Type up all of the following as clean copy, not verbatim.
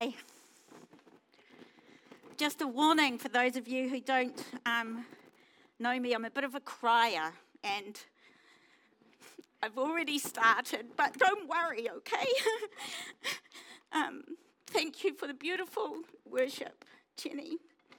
Just a warning for those of you who don't know me, I'm a bit of a crier, and I've already started, but don't worry, okay? Thank you for the beautiful worship, Jenny.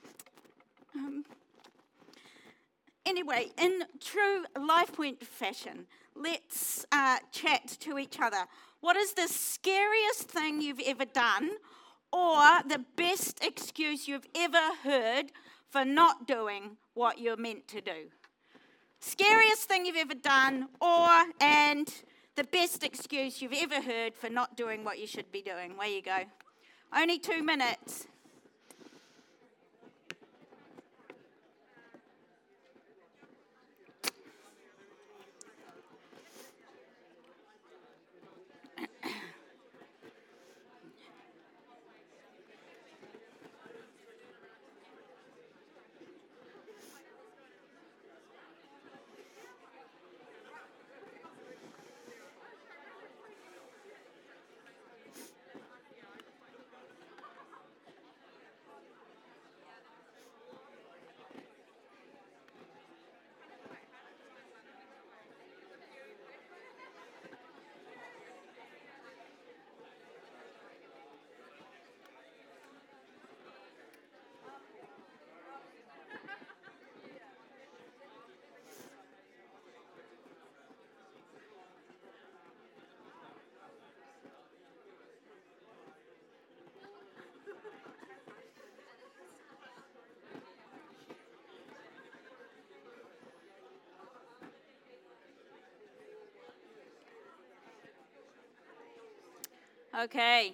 Anyway, in true LifePoint fashion, let's chat to each other. What is the scariest thing you've ever done, or the best excuse you've ever heard for not doing what you're meant to do? Scariest thing you've ever done, and the best excuse you've ever heard for not doing what you should be doing. Where you go. Only 2 minutes. Okay.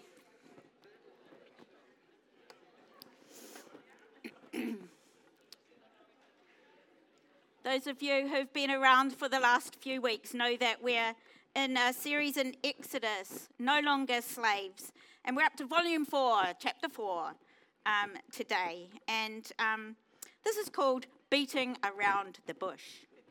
Those of you who've been around for the last few weeks know that we're in a series in Exodus, No Longer Slaves. And we're up to volume 4, chapter 4 today. And this is called Beating Around the Bush.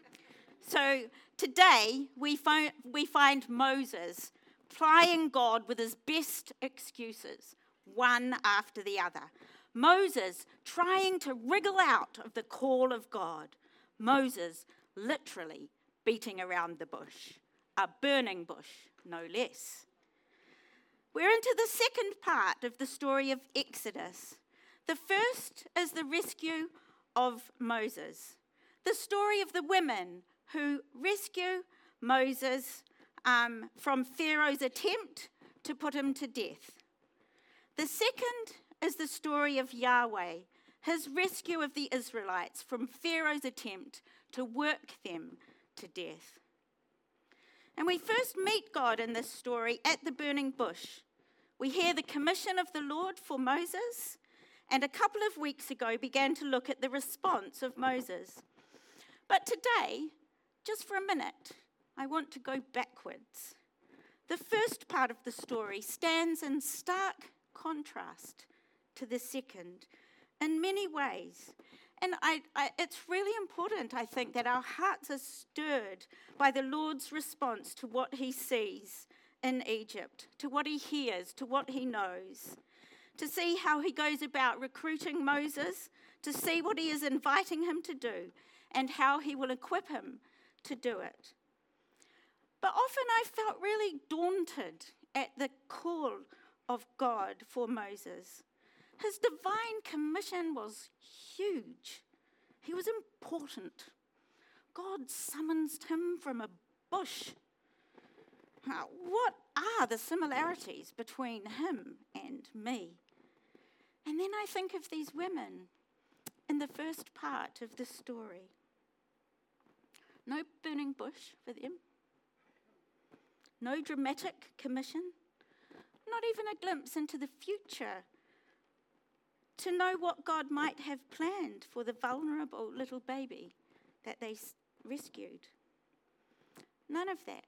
So today we find Moses plying God with his best excuses, one after the other. Moses trying to wriggle out of the call of God. Moses literally beating around the bush, a burning bush, no less. We're into the second part of the story of Exodus. The first is the rescue of Moses, the story of the women who rescue Moses from Pharaoh's attempt to put him to death. The second is the story of Yahweh, his rescue of the Israelites from Pharaoh's attempt to work them to death. And we first meet God in this story at the burning bush. We hear the commission of the Lord for Moses, and a couple of weeks ago began to look at the response of Moses. But today, just for a minute, I want to go backwards. The first part of the story stands in stark contrast to the second in many ways. And it's really important, I think, that our hearts are stirred by the Lord's response to what he sees in Egypt, to what he hears, to what he knows, to see how he goes about recruiting Moses, to see what he is inviting him to do, and how he will equip him to do it. But often I felt really daunted at the call of God for Moses. His divine commission was huge. He was important. God summons him from a bush. Now, what are the similarities between him and me? And then I think of these women in the first part of the story. No burning bush for them. No dramatic commission. Not even a glimpse into the future to know what God might have planned for the vulnerable little baby that they rescued. None of that.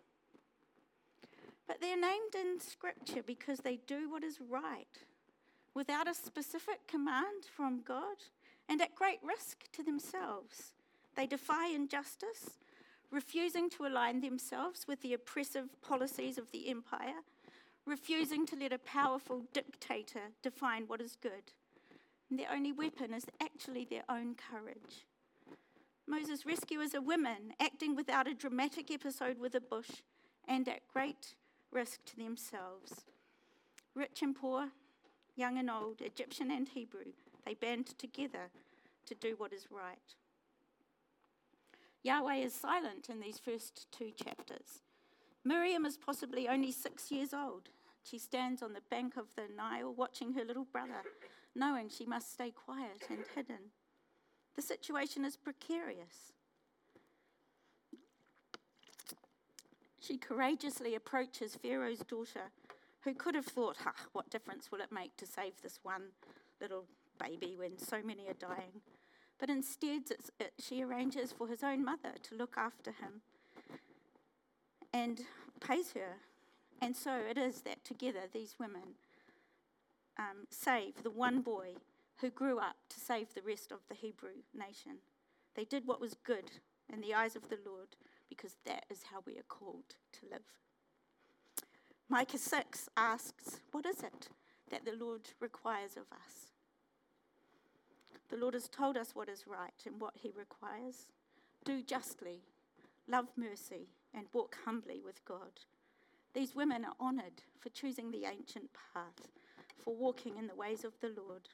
But they're named in Scripture because they do what is right, without a specific command from God, and at great risk to themselves. They defy injustice, refusing to align themselves with the oppressive policies of the empire, refusing to let a powerful dictator define what is good. And their only weapon is actually their own courage. Moses' rescuers are women acting without a dramatic episode with a bush and at great risk to themselves. Rich and poor, young and old, Egyptian and Hebrew, they band together to do what is right. Yahweh is silent in these first 2 chapters. Miriam is possibly only 6 years old. She stands on the bank of the Nile watching her little brother, knowing she must stay quiet and hidden. The situation is precarious. She courageously approaches Pharaoh's daughter, who could have thought, what difference will it make to save this one little baby when so many are dying? But instead, she arranges for his own mother to look after him and pays her. And so it is that together these women save the one boy who grew up to save the rest of the Hebrew nation. They did what was good in the eyes of the Lord, because that is how we are called to live. Micah 6 asks, what is it that the Lord requires of us? The Lord has told us what is right and what he requires. Do justly, love mercy, and walk humbly with God. These women are honoured for choosing the ancient path, for walking in the ways of the Lord.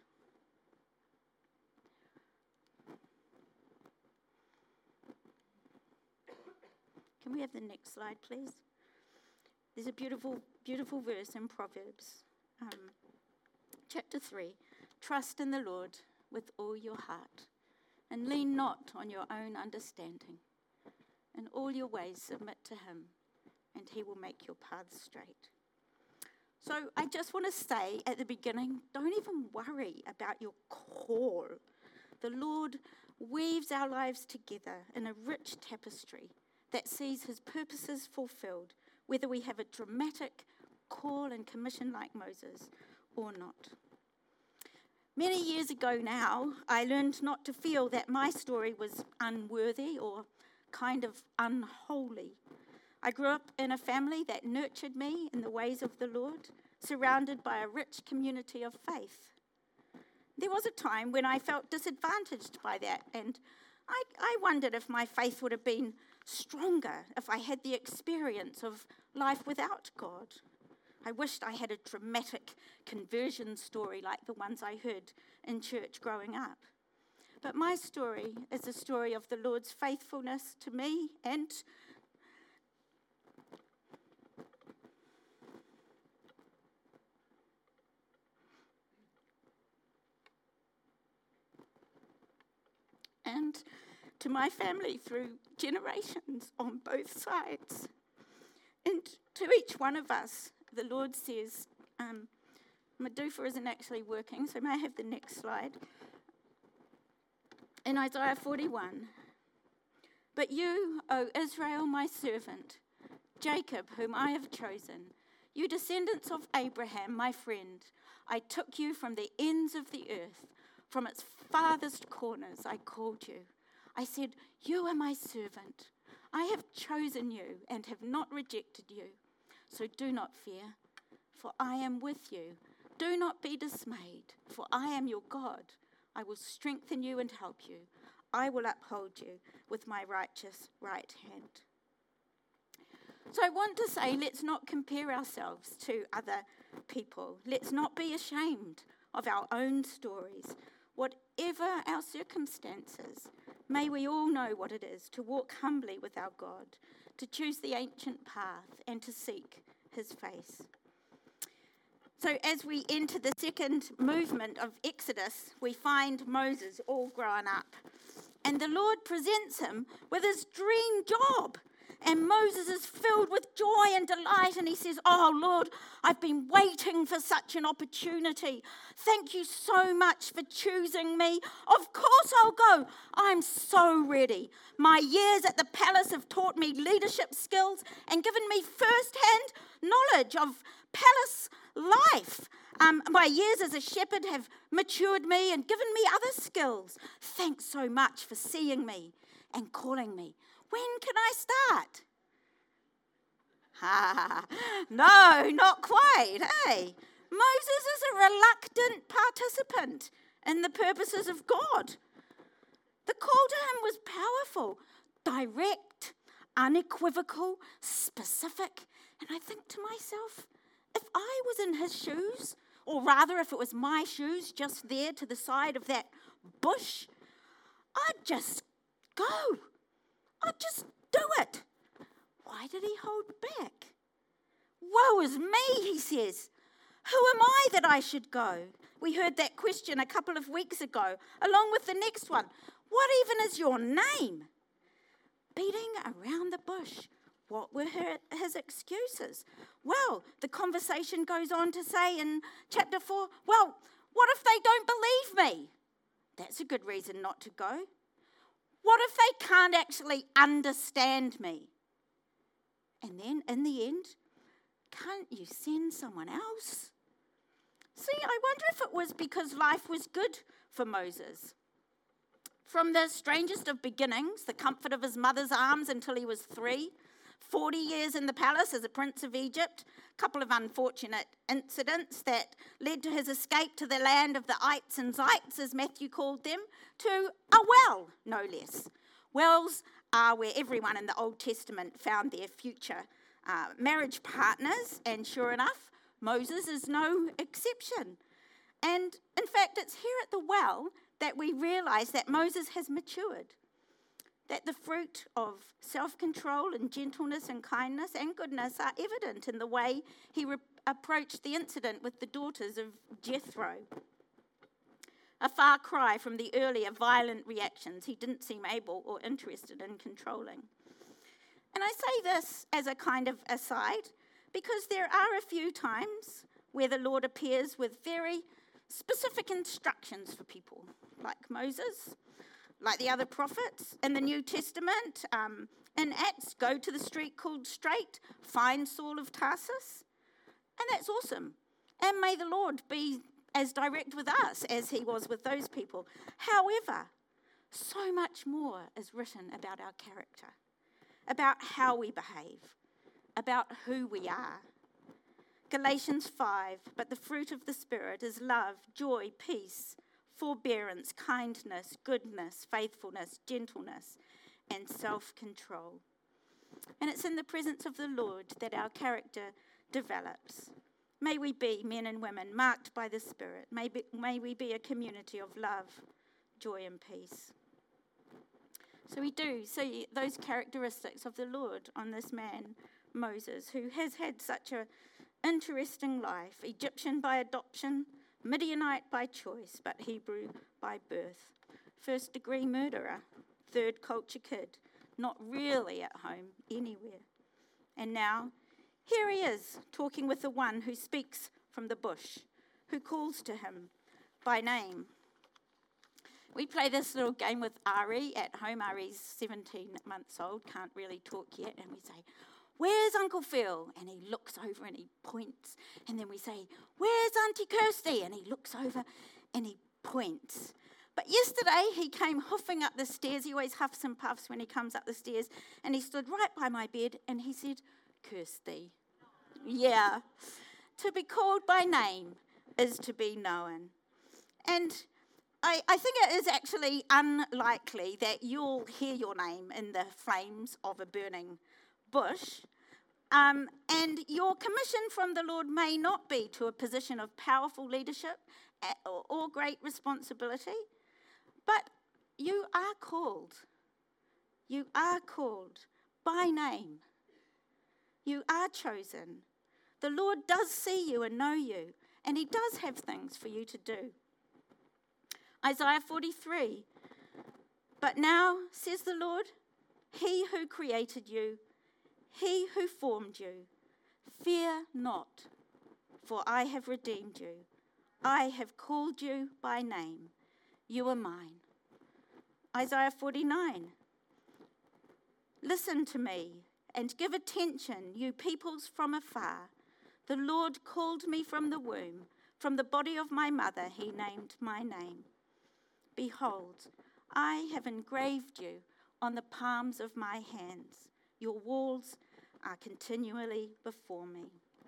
Can we have the next slide, please? There's a beautiful, beautiful verse in Proverbs, chapter 3. Trust in the Lord with all your heart, and lean not on your own understanding. In all your ways submit to him, and he will make your paths straight. So I just want to say at the beginning, don't even worry about your call. The Lord weaves our lives together in a rich tapestry that sees his purposes fulfilled, whether we have a dramatic call and commission like Moses or not. Many years ago now, I learned not to feel that my story was unworthy or kind of unholy. I grew up in a family that nurtured me in the ways of the Lord, surrounded by a rich community of faith. There was a time when I felt disadvantaged by that, and I wondered if my faith would have been stronger if I had the experience of life without God. I wished I had a dramatic conversion story like the ones I heard in church growing up. But my story is the story of the Lord's faithfulness to me and to my family through generations on both sides. And to each one of us, the Lord says, Medufa isn't actually working, so may I have the next slide? In Isaiah 41, but you, O Israel, my servant, Jacob, whom I have chosen, you descendants of Abraham, my friend, I took you from the ends of the earth, from its farthest corners I called you. I said, you are my servant. I have chosen you and have not rejected you. So do not fear, for I am with you. Do not be dismayed, for I am your God. I will strengthen you and help you. I will uphold you with my righteous right hand. So I want to say, let's not compare ourselves to other people. Let's not be ashamed of our own stories. Whatever our circumstances, may we all know what it is to walk humbly with our God, to choose the ancient path and to seek his face. So as we enter the second movement of Exodus, we find Moses all grown up. And the Lord presents him with his dream job. And Moses is filled with joy and delight, and he says, oh, Lord, I've been waiting for such an opportunity. Thank you so much for choosing me. Of course I'll go. I'm so ready. My years at the palace have taught me leadership skills and given me first-hand knowledge of palace life. My years as a shepherd have matured me and given me other skills. Thanks so much for seeing me and calling me. When can I start? No, not quite, hey. Moses is a reluctant participant in the purposes of God. The call to him was powerful, direct, unequivocal, specific. And I think to myself, if I was in his shoes, or rather if it was my shoes just there to the side of that bush, I'd just go. I'd just do it. Why did he hold back? Woe is me, he says. Who am I that I should go? We heard that question a couple of weeks ago, along with the next one. What even is your name? Beating around the bush. What were his excuses? Well, the conversation goes on to say in chapter 4, well, what if they don't believe me? That's a good reason not to go. What if they can't actually understand me? And then, in the end, can't you send someone else? See, I wonder if it was because life was good for Moses. From the strangest of beginnings, the comfort of his mother's arms until he was 3, 40 years in the palace as a prince of Egypt, a couple of unfortunate incidents that led to his escape to the land of the ites and zites, as Matthew called them, to a well, no less. Wells are where everyone in the Old Testament found their future marriage partners, and sure enough, Moses is no exception. And in fact, it's here at the well that we realise that Moses has matured, that the fruit of self-control and gentleness and kindness and goodness are evident in the way he approached the incident with the daughters of Jethro. A far cry from the earlier violent reactions he didn't seem able or interested in controlling. And I say this as a kind of aside because there are a few times where the Lord appears with very specific instructions for people, like Moses, like the other prophets in the New Testament. In Acts, go to the street called Straight, find Saul of Tarsus, and that's awesome. And may the Lord be as direct with us as he was with those people. However, so much more is written about our character, about how we behave, about who we are. Galatians 5, but the fruit of the Spirit is love, joy, peace, forbearance, kindness, goodness, faithfulness, gentleness, and self-control. And it's in the presence of the Lord that our character develops. May we be men and women marked by the Spirit. May we be a community of love, joy, and peace. So we do see those characteristics of the Lord on this man, Moses, who has had such an interesting life, Egyptian by adoption, Midianite by choice, but Hebrew by birth. First-degree murderer, third culture kid, not really at home anywhere. And now, here he is, talking with the one who speaks from the bush, who calls to him by name. We play this little game with Ari at home. Ari's 17 months old, can't really talk yet, and we say, "Where's Uncle Phil?" And he looks over and he points. And then we say, "Where's Auntie Kirsty?" And he looks over and he points. But yesterday he came hoofing up the stairs. He always huffs and puffs when he comes up the stairs. And he stood right by my bed and he said, "Kirsty." Yeah. To be called by name is to be known. And I think it is actually unlikely that you'll hear your name in the flames of a burning bush. And your commission from the Lord may not be to a position of powerful leadership or great responsibility, but you are called. You are called by name. You are chosen. The Lord does see you and know you, and he does have things for you to do. Isaiah 43, but now, says the Lord, he who created you, he who formed you, fear not, for I have redeemed you. I have called you by name. You are mine. Isaiah 49, listen to me and give attention, you peoples from afar. The Lord called me from the womb, from the body of my mother he named my name. Behold, I have engraved you on the palms of my hands. Your walls are continually before me.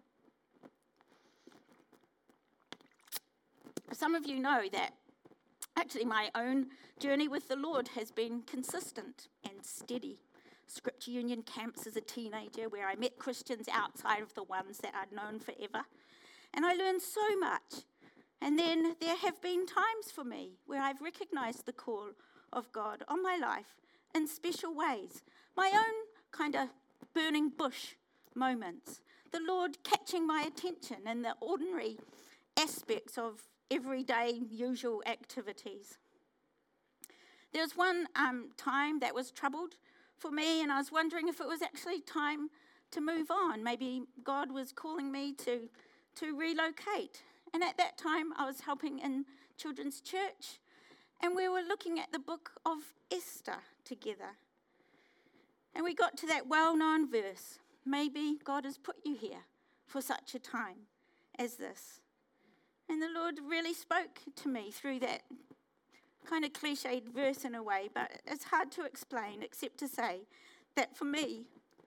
Some of you know that actually my own journey with the Lord has been consistent and steady. Scripture Union camps as a teenager where I met Christians outside of the ones that I'd known forever. And I learned so much. And then there have been times for me where I've recognized the call of God on my life in special ways. My own kind of burning bush moments. The Lord catching my attention in the ordinary aspects of everyday, usual activities. There was one time that was troubled for me, and I was wondering if it was actually time to move on. Maybe God was calling me to relocate. And at that time, I was helping in children's church, and we were looking at the book of Esther together. And we got to that well-known verse, maybe God has put you here for such a time as this. And the Lord really spoke to me through that kind of cliched verse in a way, but it's hard to explain except to say that for me,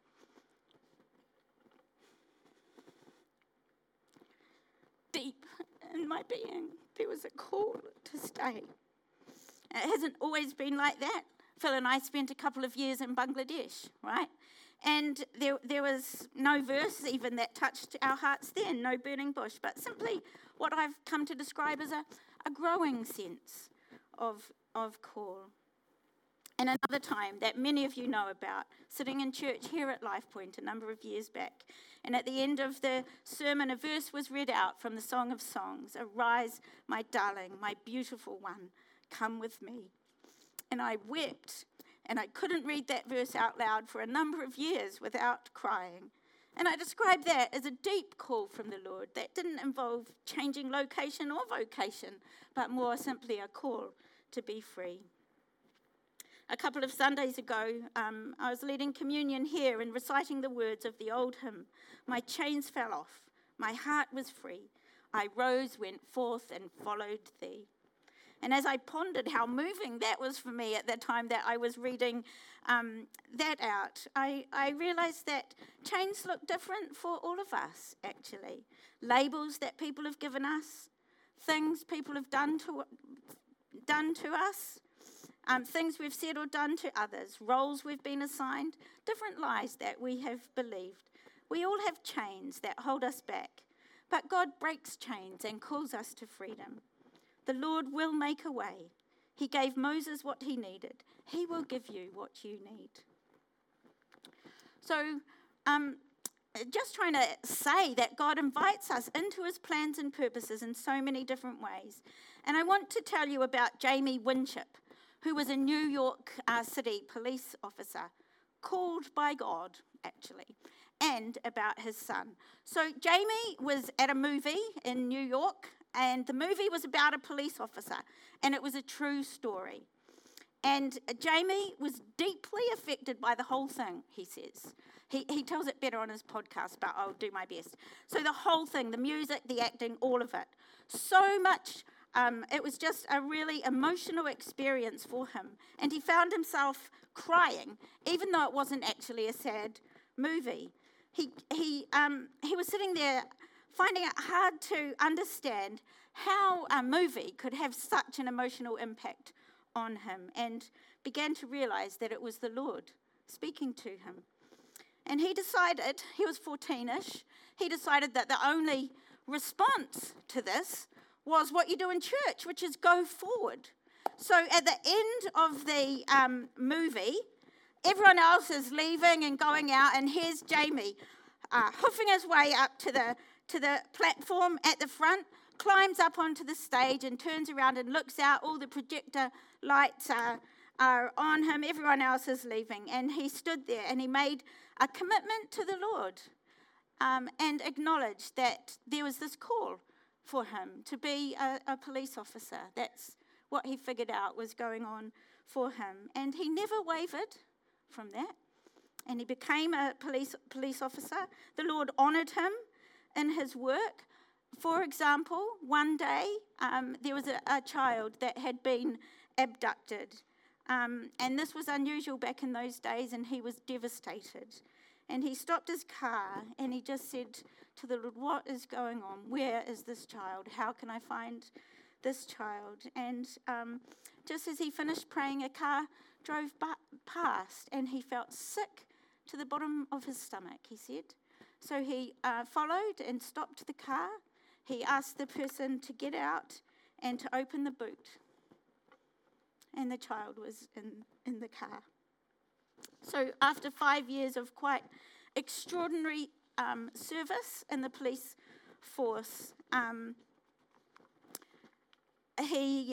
deep in my being, there was a call to stay. It hasn't always been like that. Phil and I spent a couple of years in Bangladesh, right? And there was no verse even that touched our hearts then, no burning bush, but simply what I've come to describe as a growing sense of call. And another time that many of you know about, sitting in church here at Life Point a number of years back, and at the end of the sermon, a verse was read out from the Song of Songs, "Arise, my darling, my beautiful one, come with me." And I wept, and I couldn't read that verse out loud for a number of years without crying. And I describe that as a deep call from the Lord that didn't involve changing location or vocation, but more simply a call to be free. A couple of Sundays ago, I was leading communion here and reciting the words of the old hymn, "My chains fell off, my heart was free, I rose, went forth and followed thee." And as I pondered how moving that was for me at the time that I was reading that out, I realized that chains look different for all of us, actually. Labels that people have given us, things people have done to us, things we've said or done to others, roles we've been assigned, different lies that we have believed. We all have chains that hold us back, but God breaks chains and calls us to freedom. The Lord will make a way. He gave Moses what he needed. He will give you what you need. So, just trying to say that God invites us into his plans and purposes in so many different ways. And I want to tell you about Jamie Winship, who was a New York City police officer, called by God, actually, and about his son. So Jamie was at a movie in New York, and the movie was about a police officer, and it was a true story. And Jamie was deeply affected by the whole thing, he says. He tells it better on his podcast, but I'll do my best. So the whole thing, the music, the acting, all of it. So much, it was just a really emotional experience for him. And he found himself crying, even though it wasn't actually a sad movie. He was sitting there finding it hard to understand how a movie could have such an emotional impact on him, and began to realize that it was the Lord speaking to him. And he decided, he was 14-ish, he decided that the only response to this was what you do in church, which is go forward. So at the end of the movie, everyone else is leaving and going out, and here's Jamie hoofing his way up to the platform at the front, climbs up onto the stage and turns around and looks out. All the projector lights are on him. Everyone else is leaving. And he stood there and he made a commitment to the Lord and acknowledged that there was this call for him to be a police officer. That's what he figured out was going on for him. And he never wavered from that. And he became a police officer. The Lord honoured him in his work. For example, one day there was a child that had been abducted. And this was unusual back in those days, and he was devastated. And he stopped his car and he just said to the Lord, what is going on? Where is this child? How can I find this child? And just as he finished praying, a car drove past and he felt sick to the bottom of his stomach, he said. So he followed and stopped the car. He asked the person to get out and to open the boot. And the child was in the car. So after 5 years of quite extraordinary service in the police force, he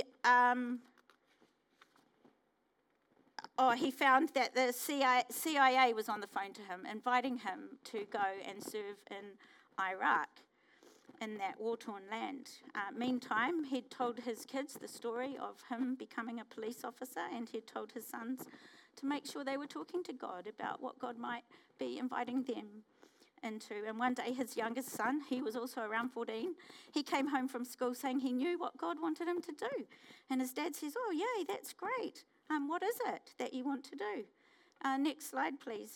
found that the CIA was on the phone to him, inviting him to go and serve in Iraq, in that war-torn land. Meantime, he'd told his kids the story of him becoming a police officer, and he'd told his sons to make sure they were talking to God about what God might be inviting them into. And one day, his youngest son, he was also around 14, he came home from school saying he knew what God wanted him to do. And his dad says, oh, yay, that's great. What is it that you want to do? Next slide, please.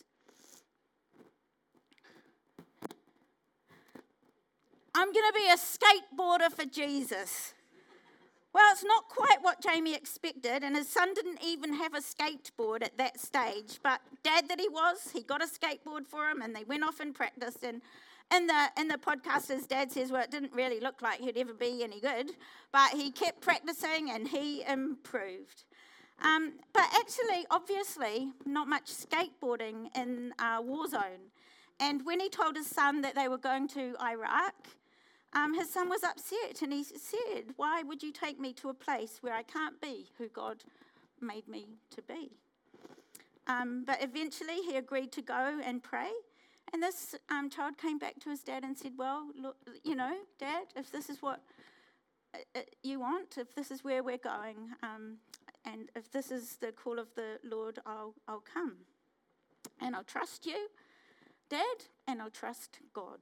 I'm going to be a skateboarder for Jesus. Well, it's not quite what Jamie expected, and his son didn't even have a skateboard at that stage. But dad that he was, he got a skateboard for him, and they went off and practiced. And in the podcast, his dad says, well, it didn't really look like he'd ever be any good, but he kept practicing and he improved. But actually, obviously, not much skateboarding in a war zone. And when he told his son that they were going to Iraq, his son was upset, and he said, why would you take me to a place where I can't be who God made me to be? But eventually he agreed to go and pray, and this child came back to his dad and said, well, look, Dad, if this is what you want, if this is where we're going, and if this is the call of the Lord, I'll come. And I'll trust you, Dad, and I'll trust God.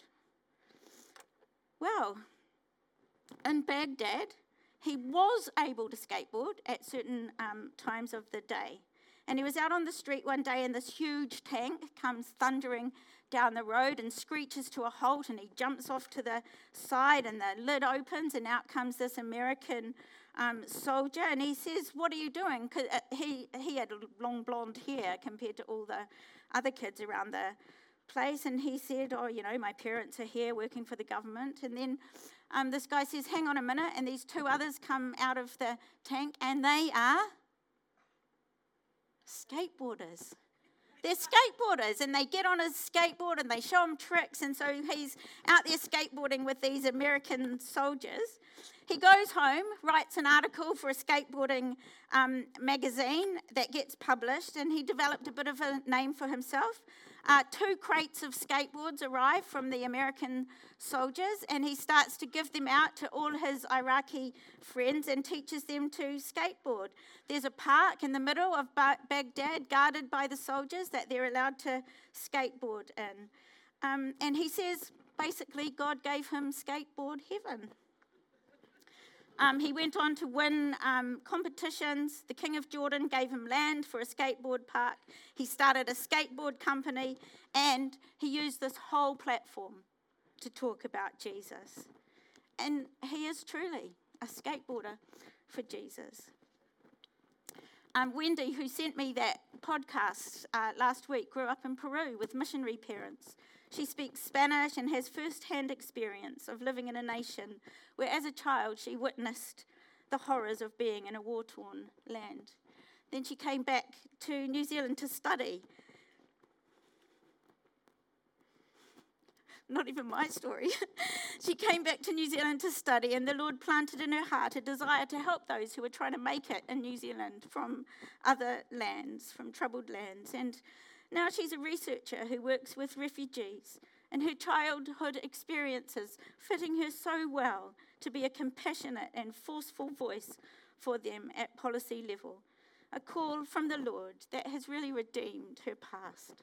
Well, in Baghdad, he was able to skateboard at certain times of the day. And he was out on the street one day, and this huge tank comes thundering down the road and screeches to a halt, and he jumps off to the side, and the lid opens, and out comes this American soldier, and he says, what are you doing? 'Cause he had long blonde hair compared to all the other kids around the place, and he said, my parents are here working for the government. And then this guy says, hang on a minute, and these two others come out of the tank, and they are skateboarders. They're skateboarders, and they get on his skateboard and they show him tricks, and so he's out there skateboarding with these American soldiers. He goes home, writes an article for a skateboarding magazine that gets published, and he developed a bit of a name for himself. 2 crates of skateboards arrive from the American soldiers, and he starts to give them out to all his Iraqi friends and teaches them to skateboard. There's a park in the middle of Baghdad guarded by the soldiers that they're allowed to skateboard in. And he says, basically, God gave him skateboard heaven. He went on to win competitions. The King of Jordan gave him land for a skateboard park. He started a skateboard company, and he used this whole platform to talk about Jesus. And he is truly a skateboarder for Jesus. Wendy, who sent me that podcast last week, grew up in Peru with missionary parents. She speaks Spanish and has first-hand experience of living in a nation where, as a child, she witnessed the horrors of being in a war-torn land. Then she came back to New Zealand to study. Not even my story. She came back to New Zealand to study, and the Lord planted in her heart a desire to help those who were trying to make it in New Zealand from other lands, from troubled lands. And now she's a researcher who works with refugees, and her childhood experiences fitting her so well to be a compassionate and forceful voice for them at policy level. A call from the Lord that has really redeemed her past.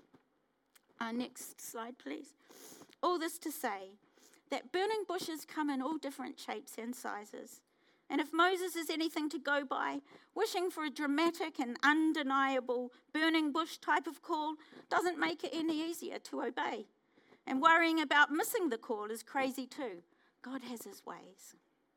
Next slide, please. All this to say that burning bushes come in all different shapes and sizes. And if Moses is anything to go by, wishing for a dramatic and undeniable burning bush type of call doesn't make it any easier to obey. And worrying about missing the call is crazy too. God has his ways.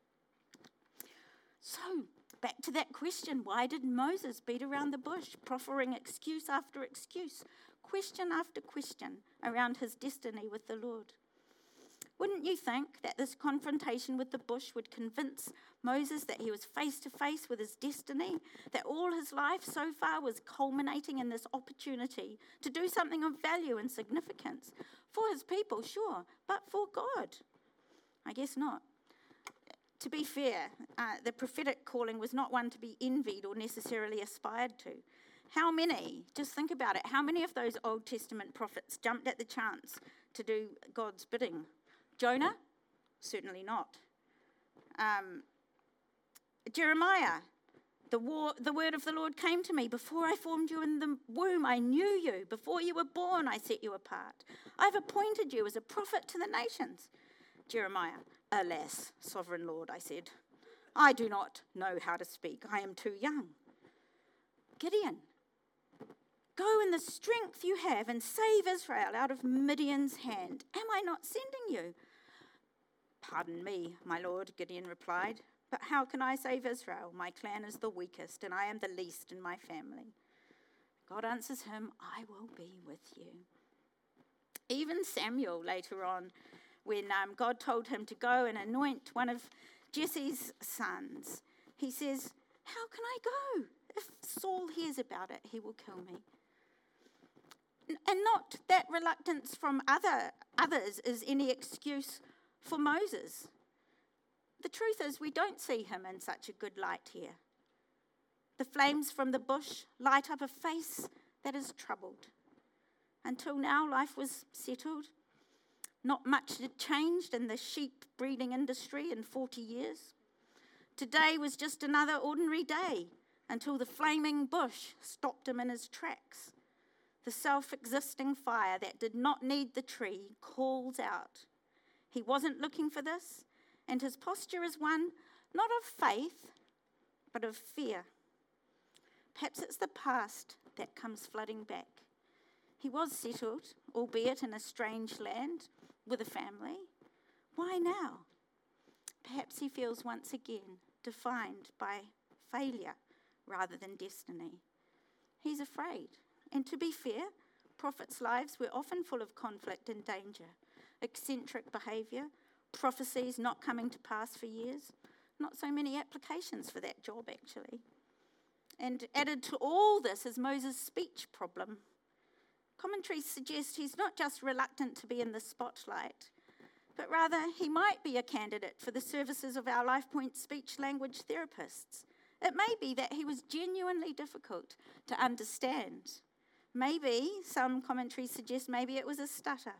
So, back to that question, why did Moses beat around the bush, proffering excuse after excuse, question after question around his destiny with the Lord? Wouldn't you think that this confrontation with the bush would convince Moses that he was face to face with his destiny, that all his life so far was culminating in this opportunity to do something of value and significance for his people, sure, but for God? I guess not. To be fair, the prophetic calling was not one to be envied or necessarily aspired to. How many, just think about it, how many of those Old Testament prophets jumped at the chance to do God's bidding? Jonah? Certainly not. Jeremiah, the word of the Lord came to me. Before I formed you in the womb, I knew you. Before you were born, I set you apart. I've appointed you as a prophet to the nations. Jeremiah, alas, sovereign Lord, I said, I do not know how to speak. I am too young. Gideon, go in the strength you have and save Israel out of Midian's hand. Am I not sending you? Pardon me, my lord, Gideon replied, but how can I save Israel? My clan is the weakest, and I am the least in my family. God answers him, I will be with you. Even Samuel later on, when God told him to go and anoint one of Jesse's sons, he says, how can I go? If Saul hears about it, he will kill me. And not that reluctance from others is any excuse for Moses. The truth is, we don't see him in such a good light here. The flames from the bush light up a face that is troubled. Until now, life was settled. Not much had changed in the sheep breeding industry in 40 years. Today was just another ordinary day until the flaming bush stopped him in his tracks. The self-existing fire that did not need the tree calls out. He wasn't looking for this, and his posture is one not of faith, but of fear. Perhaps it's the past that comes flooding back. He was settled, albeit in a strange land, with a family. Why now? Perhaps he feels once again defined by failure rather than destiny. He's afraid. And to be fair, prophets' lives were often full of conflict and danger, eccentric behaviour, prophecies not coming to pass for years. Not so many applications for that job, actually. And added to all this is Moses' speech problem. Commentaries suggest he's not just reluctant to be in the spotlight, but rather he might be a candidate for the services of our LifePoint speech language therapists. It may be that he was genuinely difficult to understand. Maybe, some commentaries suggest maybe it was a stutter.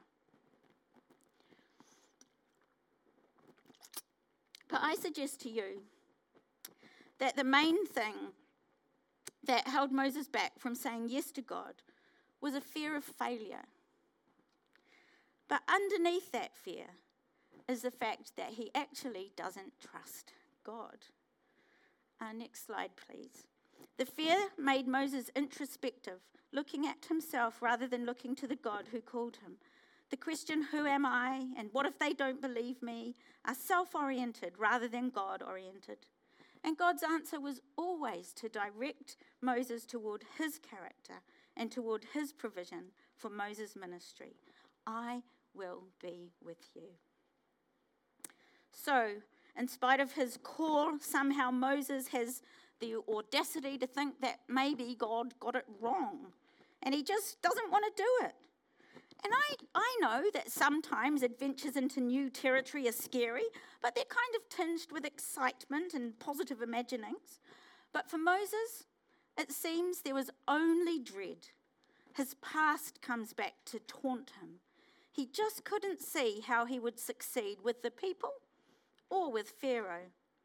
But I suggest to you that the main thing that held Moses back from saying yes to God was a fear of failure. But underneath that fear is the fact that he actually doesn't trust God. Next slide, please. The fear made Moses introspective, looking at himself rather than looking to the God who called him. The question, who am I, and what if they don't believe me, are self-oriented rather than God-oriented. And God's answer was always to direct Moses toward his character and toward his provision for Moses' ministry. I will be with you. So, in spite of his call, somehow Moses has the audacity to think that maybe God got it wrong. And he just doesn't want to do it. And I know that sometimes adventures into new territory are scary, but they're kind of tinged with excitement and positive imaginings. But for Moses, it seems there was only dread. His past comes back to taunt him. He just couldn't see how he would succeed with the people or with Pharaoh.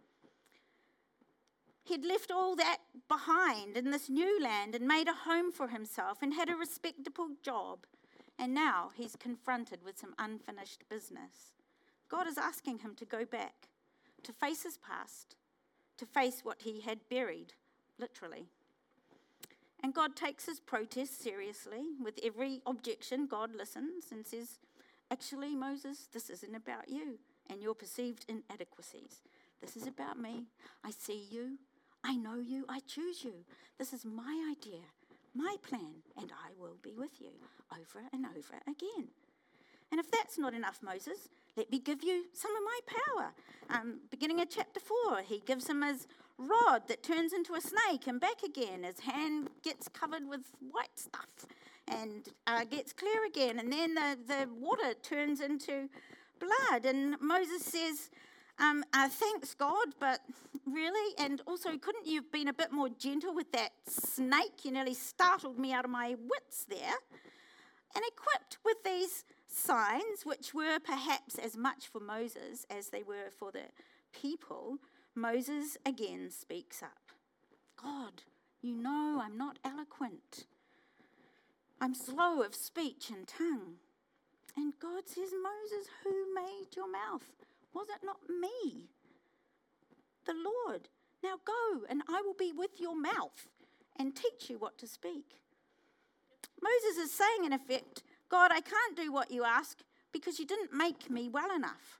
He'd left all that behind in this new land and made a home for himself and had a respectable job. And now he's confronted with some unfinished business. God is asking him to go back, to face his past, to face what he had buried, literally. And God takes his protest seriously. With every objection, God listens and says, actually, Moses, this isn't about you and your perceived inadequacies. This is about me. I see you. I know you. I choose you. This is my idea, my plan, and I will be with you over and over again. And if that's not enough, Moses, let me give you some of my power. Beginning at chapter 4, he gives him his rod that turns into a snake and back again. His hand gets covered with white stuff and gets clear again. And then the water turns into blood. And Moses says, thanks, God, but really? And also, couldn't you have been a bit more gentle with that snake? You nearly startled me out of my wits there. And equipped with these signs, which were perhaps as much for Moses as they were for the people, Moses again speaks up. God, you know I'm not eloquent. I'm slow of speech and tongue. And God says, Moses, who made your mouth? Was it not me? The Lord. Now go, and I will be with your mouth and teach you what to speak. Moses is saying, in effect, God, I can't do what you ask because you didn't make me well enough.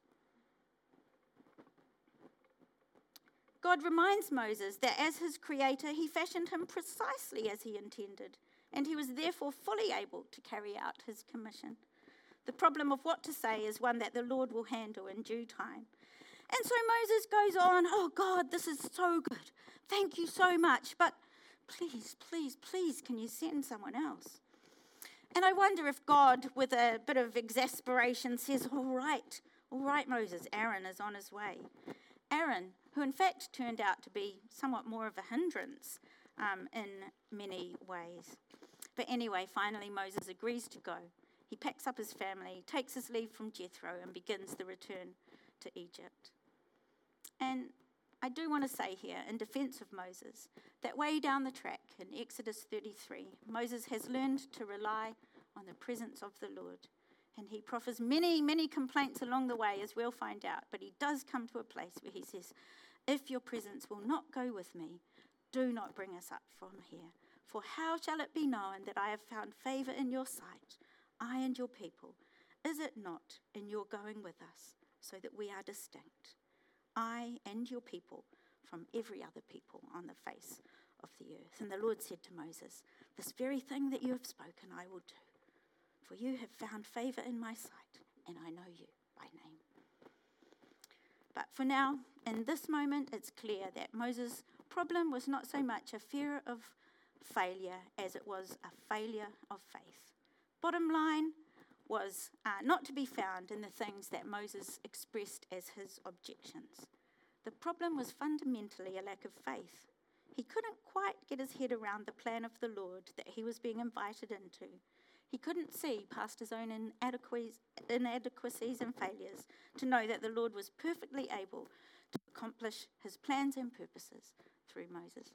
God reminds Moses that as his creator, he fashioned him precisely as he intended, and he was therefore fully able to carry out his commission. The problem of what to say is one that the Lord will handle in due time. And so Moses goes on, oh God, this is so good. Thank you so much, but please, please, please, can you send someone else? And I wonder if God, with a bit of exasperation, says, all right, Moses, Aaron is on his way. Aaron, who in fact turned out to be somewhat more of a hindrance in many ways. But anyway, finally Moses agrees to go. He packs up his family, takes his leave from Jethro, and begins the return to Egypt. And I do want to say here, in defense of Moses, that way down the track in Exodus 33, Moses has learned to rely on the presence of the Lord. And he proffers many, many complaints along the way, as we'll find out. But he does come to a place where he says, if your presence will not go with me, do not bring us up from here. For how shall it be known that I have found favor in your sight, I and your people? Is it not in your going with us, so that we are distinct, I and your people, from every other people on the face of the earth? And the Lord said to Moses, this very thing that you have spoken I will do, for you have found favor in my sight, and I know you by name. But for now, in this moment, it's clear that Moses' problem was not so much a fear of failure as it was a failure of faith. Bottom line was not to be found in the things that Moses expressed as his objections. The problem was fundamentally a lack of faith. He couldn't quite get his head around the plan of the Lord that he was being invited into. He couldn't see past his own inadequacies and failures to know that the Lord was perfectly able to accomplish his plans and purposes through Moses.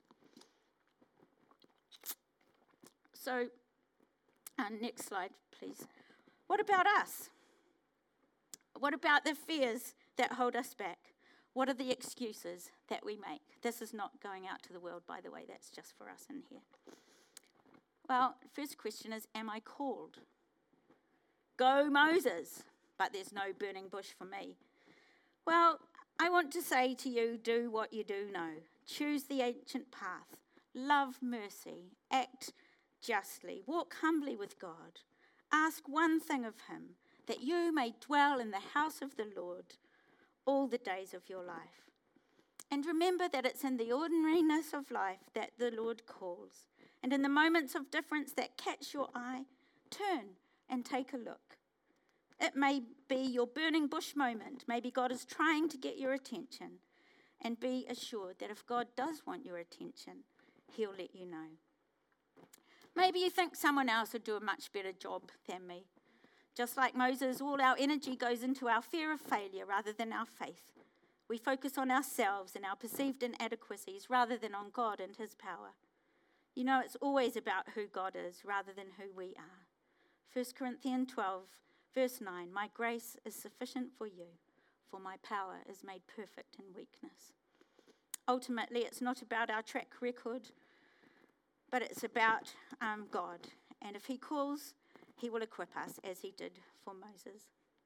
So, next slide, please. What about us? What about the fears that hold us back? What are the excuses that we make? This is not going out to the world, by the way. That's just for us in here. Well, first question is, am I called? Go Moses, but there's no burning bush for me. Well, I want to say to you, do what you do know. Choose the ancient path. Love mercy. Act justly. Walk humbly with God. Ask one thing of him, that you may dwell in the house of the Lord all the days of your life. And remember that it's in the ordinariness of life that the Lord calls. And in the moments of difference that catch your eye, turn and take a look. It may be your burning bush moment. Maybe God is trying to get your attention. And be assured that if God does want your attention, he'll let you know. Maybe you think someone else would do a much better job than me. Just like Moses, all our energy goes into our fear of failure rather than our faith. We focus on ourselves and our perceived inadequacies rather than on God and his power. You know, it's always about who God is rather than who we are. 1 Corinthians 12, verse 9, my grace is sufficient for you, for my power is made perfect in weakness. Ultimately, it's not about our track record, but it's about God. And if he calls, he will equip us as he did for Moses.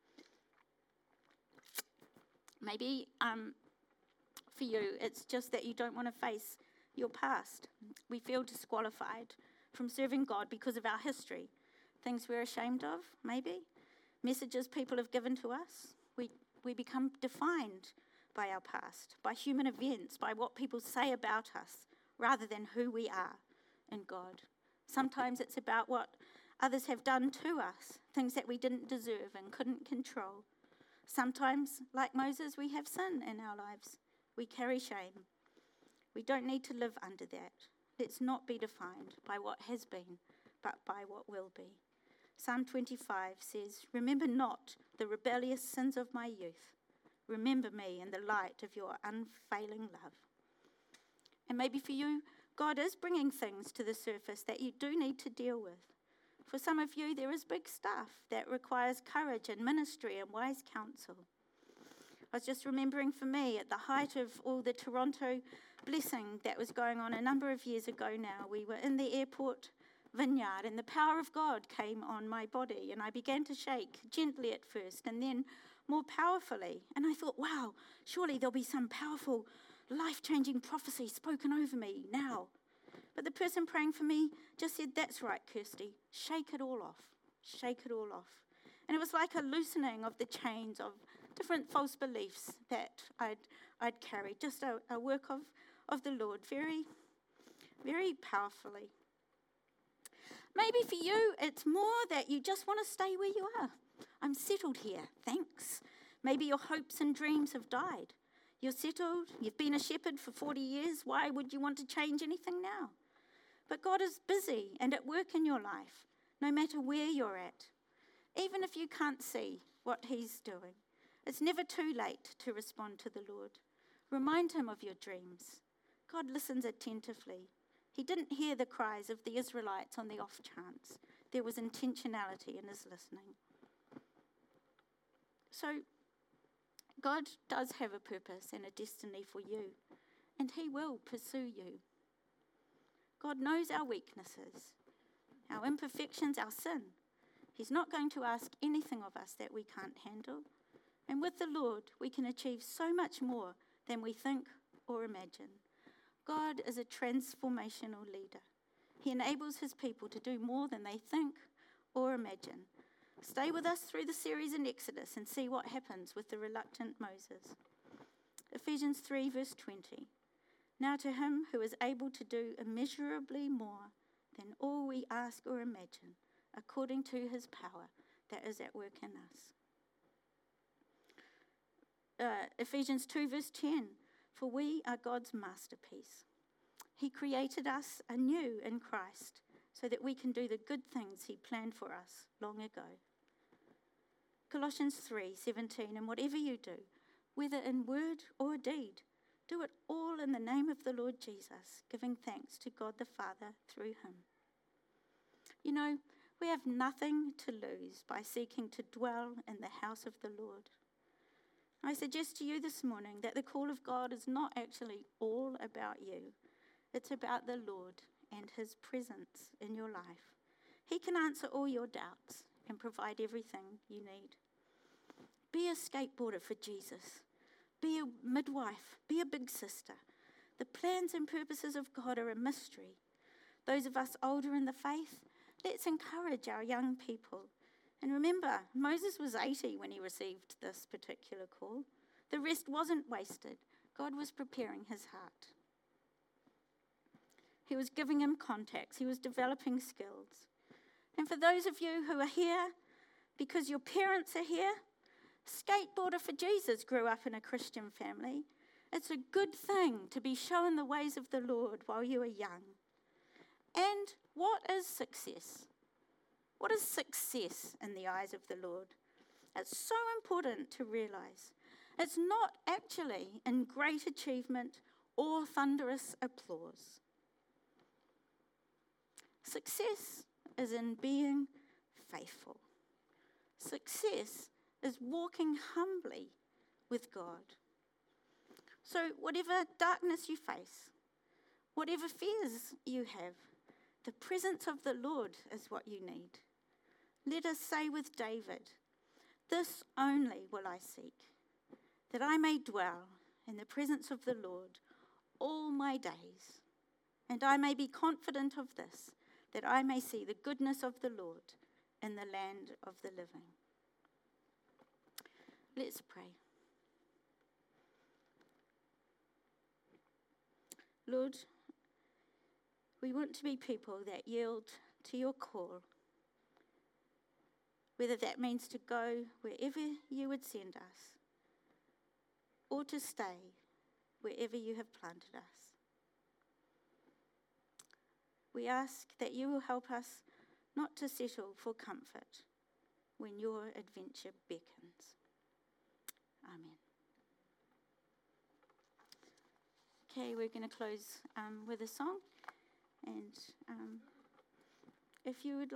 Maybe for you, it's just that you don't want to face your past. We feel disqualified from serving God because of our history. Things we're ashamed of, maybe. Messages people have given to us. We become defined by our past, by human events, by what people say about us, rather than who we are in God. Sometimes it's about what others have done to us, things that we didn't deserve and couldn't control. Sometimes, like Moses, we have sin in our lives. We carry shame. We don't need to live under that. Let's not be defined by what has been, but by what will be. Psalm 25 says, "Remember not the rebellious sins of my youth. Remember me in the light of your unfailing love." And maybe for you, God is bringing things to the surface that you do need to deal with. For some of you, there is big stuff that requires courage and ministry and wise counsel. I was just remembering for me, at the height of all the Toronto blessing that was going on a number of years ago now, we were in the airport vineyard and the power of God came on my body and I began to shake gently at first and then more powerfully. And I thought, wow, surely there'll be some powerful, life-changing prophecy spoken over me now. But the person praying for me just said, "That's right, Kirsty, shake it all off, shake it all off." And it was like a loosening of the chains of different false beliefs that I'd carried, just a work of the Lord, very, very powerfully. Maybe for you, it's more that you just want to stay where you are. I'm settled here, thanks. Maybe your hopes and dreams have died. You're settled, you've been a shepherd for 40 years. Why would you want to change anything now? But God is busy and at work in your life, no matter where you're at. Even if you can't see what he's doing, it's never too late to respond to the Lord. Remind him of your dreams. God listens attentively. He didn't hear the cries of the Israelites on the off chance. There was intentionality in his listening. So, God does have a purpose and a destiny for you, and he will pursue you. God knows our weaknesses, our imperfections, our sin. He's not going to ask anything of us that we can't handle. And with the Lord, we can achieve so much more than we think or imagine. God is a transformational leader. He enables his people to do more than they think or imagine. Stay with us through the series in Exodus and see what happens with the reluctant Moses. Ephesians 3 verse 20. "Now to him who is able to do immeasurably more than all we ask or imagine, according to his power that is at work in us." Ephesians 2 verse 10. "For we are God's masterpiece. He created us anew in Christ so that we can do the good things he planned for us long ago." Colossians 3:17. "And whatever you do, whether in word or deed, do it all in the name of the Lord Jesus, giving thanks to God the Father through him." You know, we have nothing to lose by seeking to dwell in the house of the Lord. I suggest to you this morning that the call of God is not actually all about you. It's about the Lord and his presence in your life. He can answer all your doubts and provide everything you need. Be a skateboarder for Jesus. Be a midwife. Be a big sister. The plans and purposes of God are a mystery. Those of us older in the faith, let's encourage our young people. And remember, Moses was 80 when he received this particular call. The rest wasn't wasted. God was preparing his heart. He was giving him contacts. He was developing skills. And for those of you who are here because your parents are here, Skateboarder for Jesus grew up in a Christian family. It's a good thing to be shown the ways of the Lord while you are young. And what is success? What is success in the eyes of the Lord? It's so important to realize. It's not actually in great achievement or thunderous applause. Success is in being faithful. Success is walking humbly with God. So whatever darkness you face, whatever fears you have, the presence of the Lord is what you need. Let us say with David, "This only will I seek, that I may dwell in the presence of the Lord all my days, and I may be confident of this, that I may see the goodness of the Lord in the land of the living." Let's pray. Lord, we want to be people that yield to your call, whether that means to go wherever you would send us, or to stay wherever you have planted us. We ask that you will help us not to settle for comfort when your adventure beckons. Amen. Okay, we're going to close with a song, and if you would like